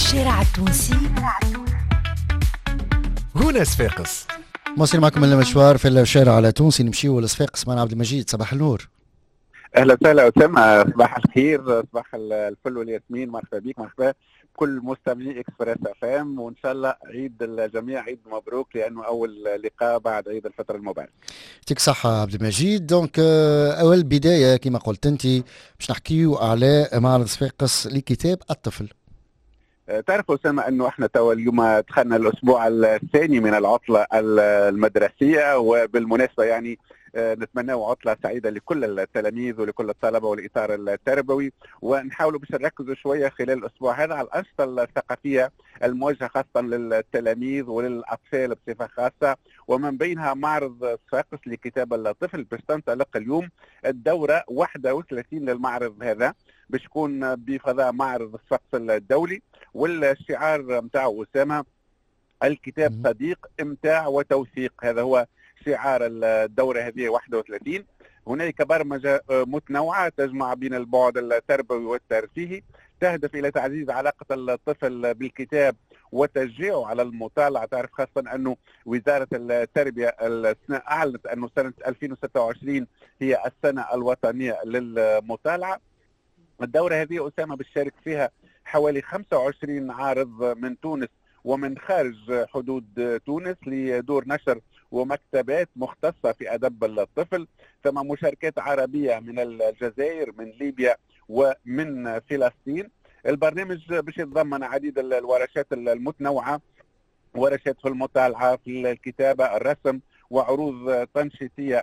الشارع التونسي هنا صفاقس. مواصل معكم المشوار في الشارع على تونسي، نمشيو لصفاقس معنا عبد المجيد. صباح النور. اهلا وسهلا اسامه، صباح الخير، صباح الفل والياسمين. مرحبا بك، مرحبا بكل مستمعي اكسبريس اف ام، وان شاء الله عيد الجميع عيد مبروك لانه اول لقاء بعد عيد الفطر المبارك. يعطيك الصحة عبد المجيد. دونك اول بداية كما قلت انت باش نحكيو على معرض صفاقس لكتاب الطفل. تعرف أسامة أنه إحنا توا اليوم دخلنا الأسبوع الثاني من العطلة المدرسية، وبالمناسبة يعني نتمنى عطلة سعيدة لكل التلاميذ ولكل الطلبة والإطار التربوي، ونحاولوا باش نركزوا شوية خلال الأسبوع هذا على الأنشطة الثقافية الموجهة خاصة للتلاميذ وللأطفال بصفة خاصة، ومن بينها معرض صفاقس لكتاب الطفل. باش تنطلق اليوم الدورة 31 للمعرض هذا، باش يكون بفضاء معرض صفاقس الدولي، والشعار متاعه أسامة الكتاب صديق امتاع وتوثيق. هذا هو شعار الدورة هذه 31. هنالك برمجة متنوعة تجمع بين البعد التربوي والترفيهي، تهدف إلى تعزيز علاقة الطفل بالكتاب وتشجيعه على المطالعة. تعرف خاصة أنه وزارة التربية أعلنت أنه سنة 2026 هي السنة الوطنية للمطالعة. الدورة هذه أسامة بتشارك فيها حوالي 25 عارض من تونس ومن خارج حدود تونس لدور نشر ومكتبات مختصة في أدب الطفل. ثم مشاركات عربية من الجزائر، من ليبيا، ومن فلسطين. البرنامج باش يتضمن عديد الورشات المتنوعة، ورشات في المطالعة، في الكتابة، الرسم، وعروض تنشيطية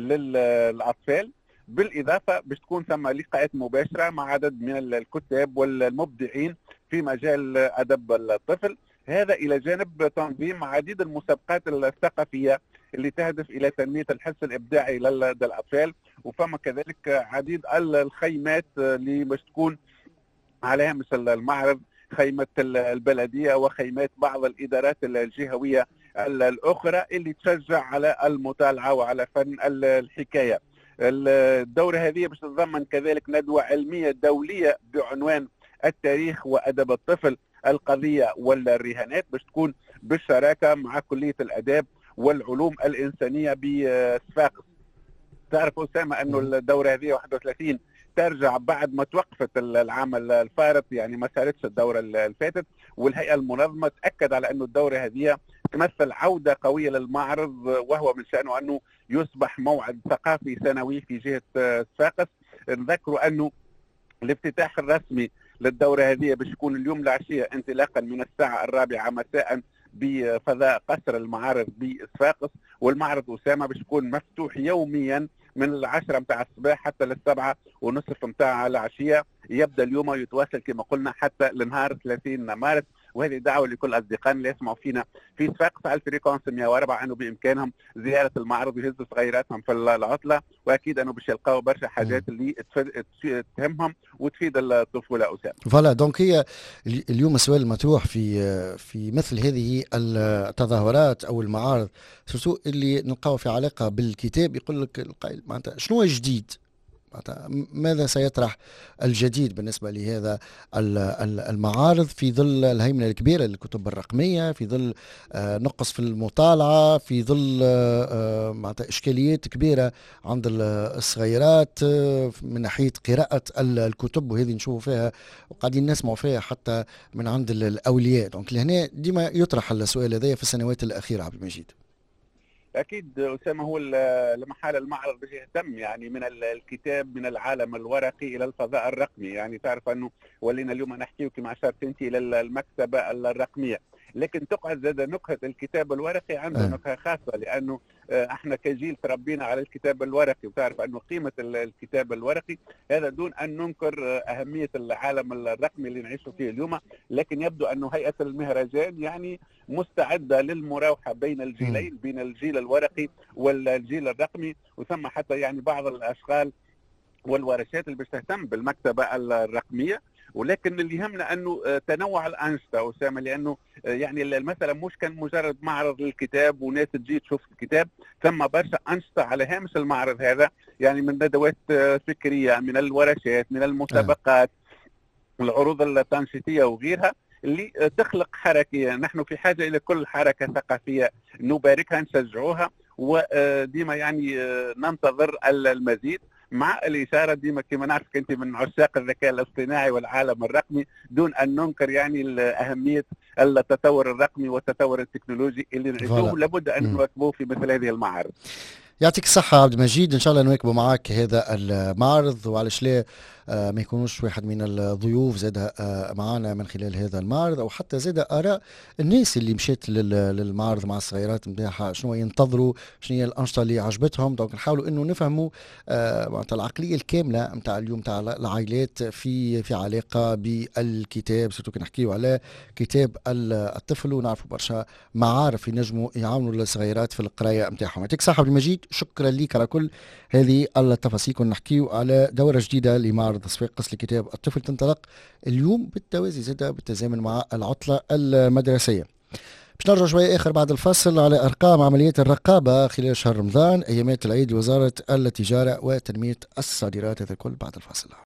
للأطفال. بالإضافة باش تكون ثم لقاءات مباشرة مع عدد من الكتاب والمبدعين في مجال أدب الطفل. هذا إلى جانب تنظيم عديد المسابقات الثقافية اللي تهدف إلى تنمية الحس الإبداعي لدى الأطفال، وفما كذلك عديد الخيمات اللي باش تكون على هامش المعرض، خيمة البلدية وخيمات بعض الإدارات الجهوية الأخرى اللي تشجع على المطالعة وعلى فن الحكاية. الدورة هذه باش تتضمن كذلك ندوة علمية دولية بعنوان التاريخ وأدب الطفل، القضية والرهانات، باش تكون بالشراكة مع كلية الآداب والعلوم الإنسانية بصفاقس. تعرف أسامة أنه الدورة هذه 31 ترجع بعد ما توقفت العام الفارط، يعني ما صارتش الدورة الفاتت، والهيئة المنظمة تأكد على أنه الدورة هذه تمثل عودة قوية للمعرض، وهو من شأنه أنه يصبح موعد ثقافي سنوي في جهة صفاقس. نذكروا أنه الافتتاح الرسمي للدورة هذه باش يكون اليوم العشية انطلاقا من الساعة 4 مساء بفضاء قصر المعارض بصفاقس. والمعرض أسامة باش يكون مفتوح يوميا من 10 متاع الصباح حتى ل7:30 متاع العشية. يبدأ اليوم ويتواصل كما قلنا حتى لنهار 30 مارس. وهذه دعوة لكل أصدقائنا اللي يسمعوا فينا في صفاقس على الفريكونس 104 أنه بإمكانهم زيارة المعرض ويهزوا صغيراتهم في العطلة، وأكيد أنه باش يلقاو برشا حاجات اللي تهمهم وتفيد الطفولة أسامة. فوالا دونك هي اليوم السؤال المطروح في مثل هذه التظاهرات أو المعارض سورتو اللي نلقاو في علاقة بالكتاب، يقول لك القائل معناتها شنو جديد، ماذا سيطرح الجديد بالنسبة لهذا المعارض في ظل الهيمنة الكبيرة للكتب الرقمية، في ظل نقص في المطالعة، في ظل إشكاليات كبيرة عند الصغيرات من ناحية قراءة الكتب، وهذه نشوف فيها وقاعدين نسمع فيها حتى من عند الأولياء. دونك لهنا ديما يطرح السؤال هذا في السنوات الأخيرة عبد المجيد. أكيد أسامة، هو لمحال المعرض باش يهتم يعني من الكتاب من العالم الورقي إلى الفضاء الرقمي. يعني تعرف أنه ولينا اليوم نحكيه كما أشرت أنت إلى المكتبة الرقمية، لكن تقعد زاد نكهة الكتاب الورقي عنده نكهة خاصة، لأنه احنا كجيل تربينا على الكتاب الورقي، وتعرف أنه قيمة الكتاب الورقي هذا دون أن ننكر أهمية العالم الرقمي اللي نعيشه فيه اليوم. لكن يبدو أنه هيئة المهرجان يعني مستعدة للمراوحة بين الجيلين، بين الجيل الورقي والجيل الرقمي، وثم حتى يعني بعض الأشغال والورشات اللي باش تهتم بالمكتبة الرقمية. ولكن اللي يهمنا انه تنوع الانشطه اسامه، لانه يعني المساله مش كان مجرد معرض للكتاب وناس تجي تشوف الكتاب، ثم برشا انشطه على هامش المعرض هذا، يعني من ندوات فكريه، من الورشات، من المسابقات، العروض التنشيطيه وغيرها، اللي تخلق حركيه. نحن في حاجه الى كل حركه ثقافيه نباركها نشجعوها، وديما يعني ننتظر المزيد، مع الإشارة ديما كما نعرفك أنت من عشاق الذكاء الاصطناعي والعالم الرقمي، دون أن ننكر يعني أهمية التطور الرقمي والتطور التكنولوجي اللي نعيشوه لابد أن نواكبوه في مثل هذه المعارض. يعطيك الصحة عبد المجيد، إن شاء الله نواكبوا معاك هذا المعرض، وعلى لا ما يكونوش واحد من الضيوف زاد معنا من خلال هذا المعرض، أو حتى زاد آراء الناس اللي مشيت للمعرض مع الصغيرات نتاعها، شنو ينتظروا، شنو هي الأنشطة اللي عجبتهم. دونك نحاولوا إنه نفهموا معناتها العقلية الكاملة نتاع اليوم تاع العائلات في علاقة بالكتاب، سورتو كي نحكيو على كتاب الطفل، ونعرفوا برشا معارف ينجموا يعاونوا الصغيرات في القراية نتاعهم. يعطيك الصحة عبد المجيد، شكرا لك على كل هذه التفاصيل. كنا نحكيو على دورة جديدة لمعرض صفاقس لكتاب الطفل تنطلق اليوم بالتوازي زاد بالتزامن مع العطلة المدرسية. باش نرجع شوية آخر بعد الفصل على أرقام عمليات الرقابة خلال شهر رمضان أيامات العيد لوزارة التجارة وتنمية الصادرات، هذا الكل بعد الفصل.